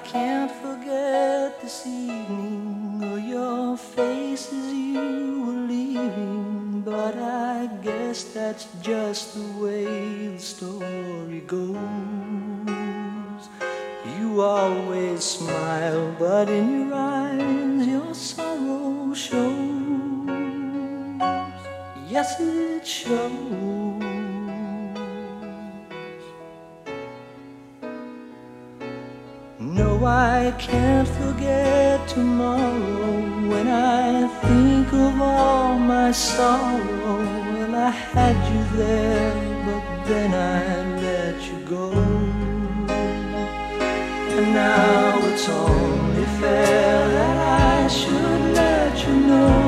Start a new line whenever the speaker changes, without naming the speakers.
can't forget this evening or your face as you were leaving, but I guess that's just the way the story goes. You always smile, but in your eyes your sorrow shows. Yes, it shows. No, I can't forget tomorrow when I think of all my sorrow. Well, I had you there, but then I let you go. And now it's only fair that I should let you know